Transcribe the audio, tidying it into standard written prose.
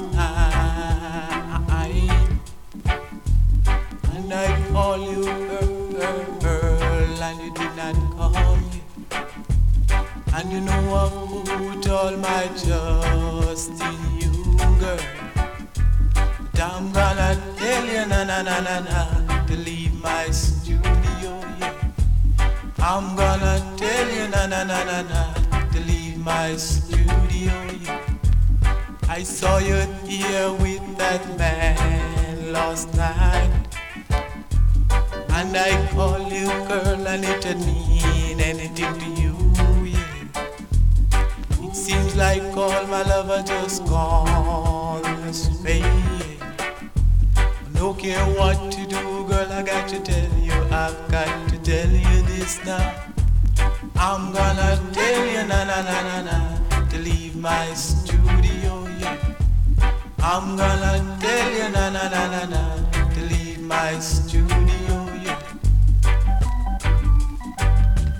night, and I call you girl, and you did not call me. And you know I put all my trust in you, girl. But I'm gonna tell you, na na na na na, to leave my studio, yeah. I'm gonna tell you, na na na na na, to leave my studio, yeah. I saw you here with that man last night, and I call you girl, and it didn't mean anything to you, yeah. It seems like all my love are just gone astray, yeah. No care what to do, girl, I got to tell you, I've got to tell you this now. I'm gonna tell you, na na na na na, to leave my studio, yeah. I'm gonna